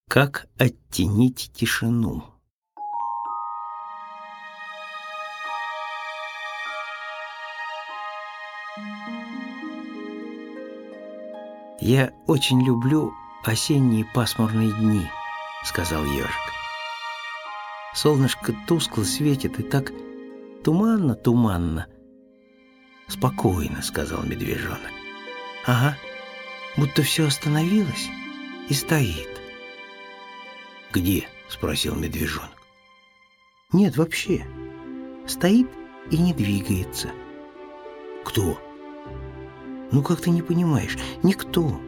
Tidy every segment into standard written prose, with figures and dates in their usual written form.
Как оттенить тишину? «Я очень люблю осенние пасмурные дни», — сказал ежик. «Солнышко тускло светит и так туманно». «Спокойно», — сказал медвежонок. «Ага, будто все остановилось и стоит». «Где?» — спросил медвежонок. «Нет, вообще. Стоит и не двигается». «Кто?» «Ну, как ты не понимаешь? Никто».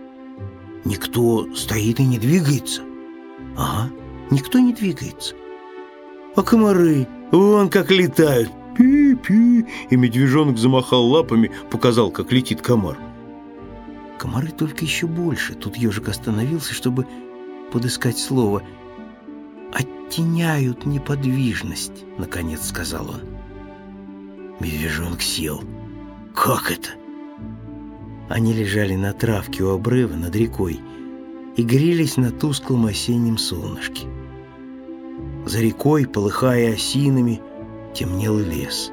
«Никто стоит и не двигается?» «Ага, никто не двигается». «А комары? Вон как летают! Пи-пи!» И медвежонок замахал лапами, показал, как летит комар. «Комары только еще больше». Тут ежик остановился, чтобы подыскать слово. «Оттеняют неподвижность», — наконец сказал он. Медвежонок сел. «Как это?» Они лежали на травке у обрыва над рекой и грелись на тусклом осеннем солнышке. За рекой, полыхая осинами, темнел лес.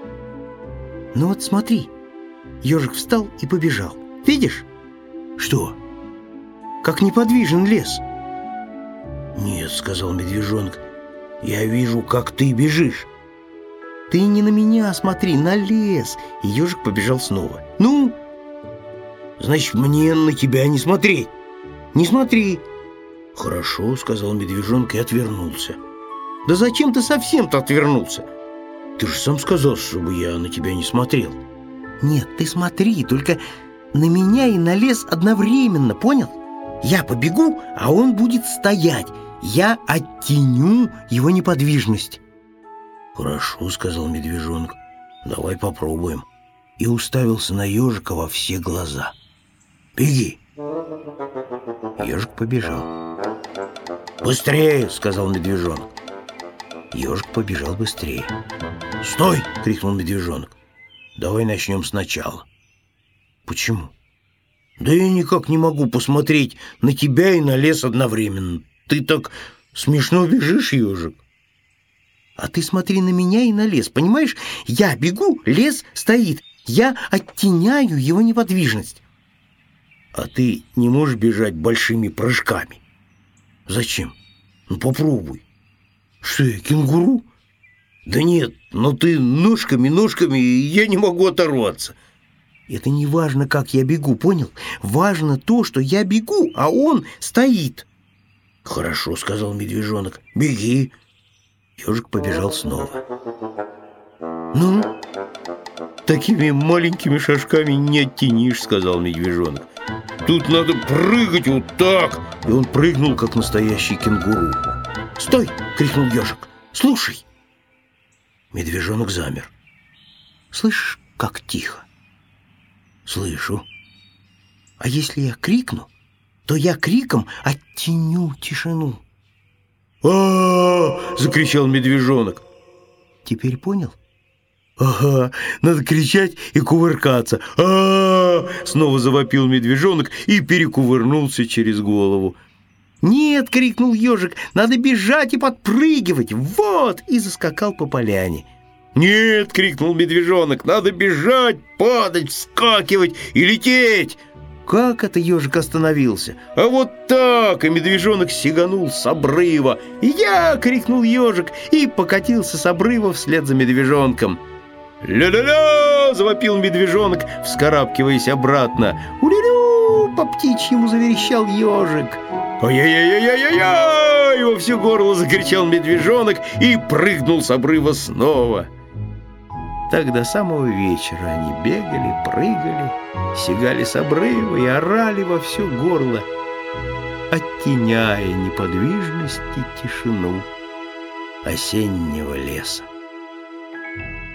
«Ну вот смотри!» Ежик встал и побежал. «Видишь?» «Что?» «Как неподвижен лес!» «Нет», — сказал медвежонок, — «я вижу, как ты бежишь». «Ты не на меня смотри, на лес!» И ежик побежал снова. «Ну?» «Значит, мне на тебя не смотреть?» «Не смотри». «Хорошо», — сказал медвежонок и отвернулся. «Да зачем ты совсем-то отвернулся? Ты же сам сказал, чтобы я на тебя не смотрел». «Нет, ты смотри, только на меня и на лес одновременно, понял? Я побегу, а он будет стоять. Я оттеню его неподвижность». «Хорошо», — сказал медвежонок, — «давай попробуем». И уставился на ежика во все глаза. «Беги!» Ежик побежал. «Быстрее!» — сказал медвежонок. Ежик побежал быстрее. «Стой!» — крикнул медвежонок. «Давай начнем сначала». «Почему?» «Да я никак не могу посмотреть на тебя и на лес одновременно. Ты так смешно бежишь, ежик». «А ты смотри на меня и на лес, понимаешь? Я бегу, лес стоит. Я оттеняю его неподвижность». «А ты не можешь бежать большими прыжками?» «Зачем? Ну попробуй». «Что я, кенгуру?» «Да нет, но ты ножками, и я не могу оторваться». «Это не важно, как я бегу, понял? Важно то, что я бегу, а он стоит». «Хорошо», — сказал медвежонок, — «беги». Ежик побежал снова. «Ну, такими маленькими шажками не оттенишь», — сказал медвежонок. «Тут надо прыгать вот так». И он прыгнул, как настоящий кенгуру. «Стой!» — крикнул ежик. «Слушай!» Медвежонок замер. «Слышишь, как тихо?» «Слышу». «А если я крикну, то я криком оттеню тишину». «А-а-а!» — закричал медвежонок. «Теперь понял?» «Ага, надо кричать и кувыркаться. А-а-а!» — снова завопил медвежонок и перекувырнулся через голову. «Нет!» — крикнул ежик. «Надо бежать и подпрыгивать! Вот!» — и заскакал по поляне. «Нет!» — крикнул медвежонок. «Надо бежать, падать, вскакивать и лететь!» «Как это?» — ежик остановился. «А вот так!» — и медвежонок сиганул с обрыва. «Я!» — крикнул ежик и покатился с обрыва вслед за медвежонком. «Ля-ля-ля!» — завопил медвежонок, вскарабкиваясь обратно. «У-лю-лю!» — по птичьему заверещал ежик. «Ой-яй-яй-яй-яй-яй!» — во все горло закричал медвежонок и прыгнул с обрыва снова. Так до самого вечера они бегали, прыгали, сигали с обрыва и орали во все горло, оттеняя неподвижность и тишину осеннего леса.